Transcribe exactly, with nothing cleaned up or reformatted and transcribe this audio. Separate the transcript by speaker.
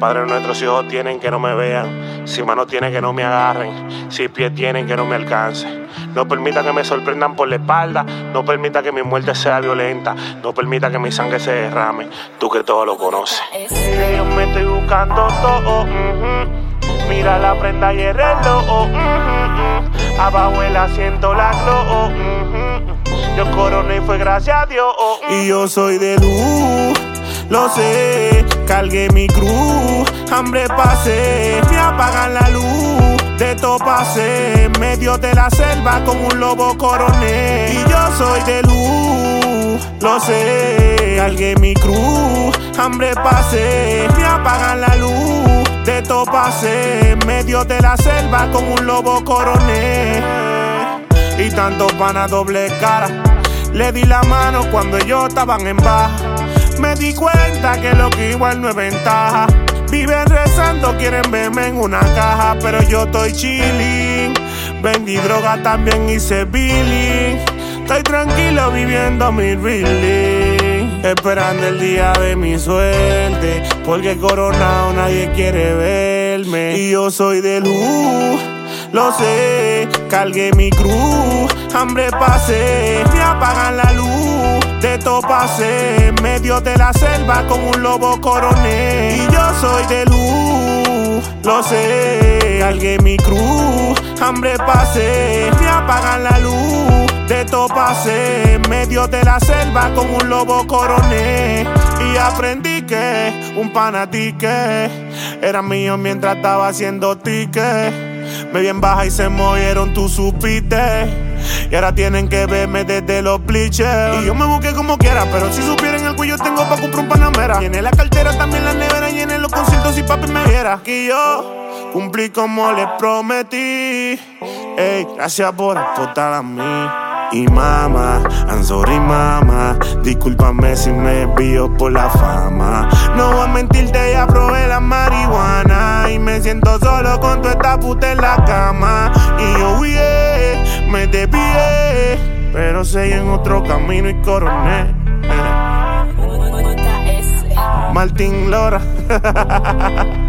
Speaker 1: Padre nuestro, si ojos tienen que no me vean, si manos tienen que no me agarren, si pies tienen que no me alcancen. No permita que me sorprendan por la espalda, no permita que mi muerte sea violenta, no permita que mi sangre se derrame, tú que todo lo conoces. Que yo me estoy buscando todo, mm-hmm. Mira la prenda y el reloj, mm-hmm. Abajo el asiento la glow, mm-hmm. Yo coroné y fue gracias a Dios,
Speaker 2: y yo soy de luz. Lo sé, cargué mi cruz, hambre pasé, me apagan la luz, de todo pasé, en medio de la selva como un lobo coroné. Y yo soy de luz, lo sé, cargué mi cruz, hambre pasé, me apagan la luz, de todo pasé, en medio de la selva como un lobo coroné. Y tanto pana doble cara, le di la mano cuando ellos estaban en baja. Me di cuenta que lo que igual no es ventaja. Viven rezando, quieren verme en una caja, pero yo estoy chilling. Vendí droga, también hice billing. Estoy tranquilo viviendo mi reeling, esperando el día de mi suerte, porque coronado nadie quiere verme. Y yo soy de luz, lo sé, cargué mi cruz, hambre pasé, me apagan la luz, de todo pasé, en medio de la selva como un lobo coroné. Y yo soy de luz, lo sé, cargué mi cruz, hambre pasé, me apagan la luz, de todo pasé, en medio de la selva como un lobo coroné. Y aprendí que un panatique era mío mientras estaba haciendo ticket. Me vi en baja y se movieron, tú supiste. Y ahora tienen que verme desde los bleachers. Y yo me busqué como quiera, pero si supieran el cuello tengo pa' comprar un Panamera. Llené la cartera, también la nevera, llené los conciertos y papi me viera. Que yo cumplí como les prometí. Ey, gracias por apostar a mí. Y mamá, I'm sorry mama, discúlpame si me desvío por la fama. No voy a mentirte, ya probé la marihuana y me siento solo con tu esta puta en la cama. Y yo huye, me desvié, pero seguí en otro camino y coroné. Martín Lora.